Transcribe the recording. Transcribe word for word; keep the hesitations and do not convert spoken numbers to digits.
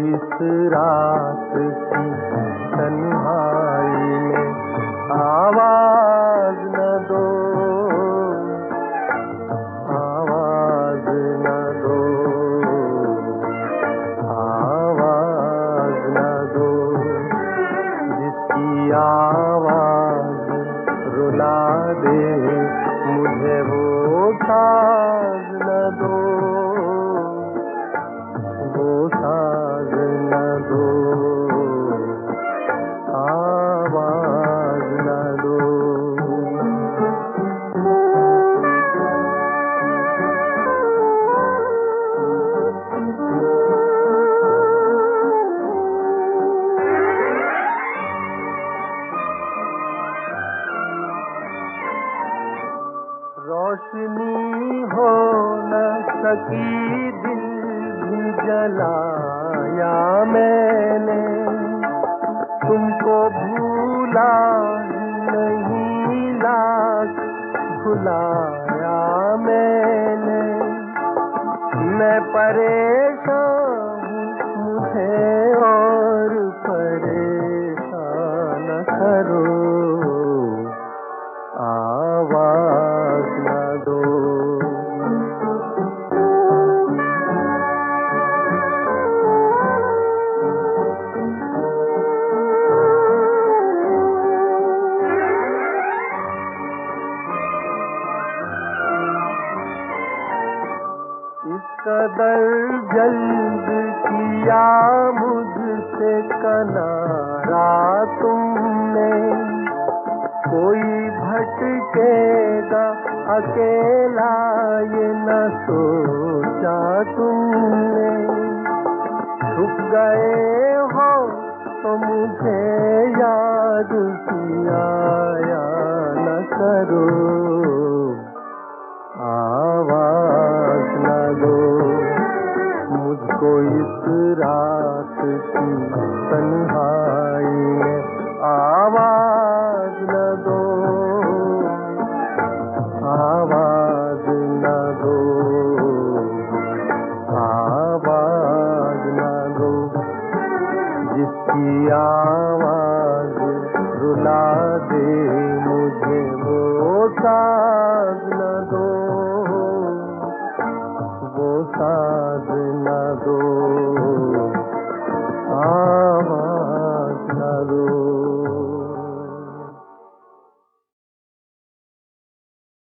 इस रात की तन्हाई में आवाज न दो, आवाज न दो, आवाज न दो। जिसकी आवाज रुला दे मुझे वो साज न दो, वो साज न दो, आवाज न दो। रोशनी हो न सकी दिल भी जलाया मैंने, तुमको भूला नहीं लाख भुलाया मैंने। मैं परेशान हूँ मुझे और परेशान न करो, आवाज न दो। इस कदर जल्द किया मुझसे किनारा तुमने, कोई भटकेगा अकेला ये न सोचा तुमने। छुप गए हो तो मुझे याद किया या न करो, आवाज न दो। मुझको इस रात की तन्हाई में आवाज न दो, आवाज न दो, आवाज न दो। जिसकी आवाज रुला दे मुझे वो सा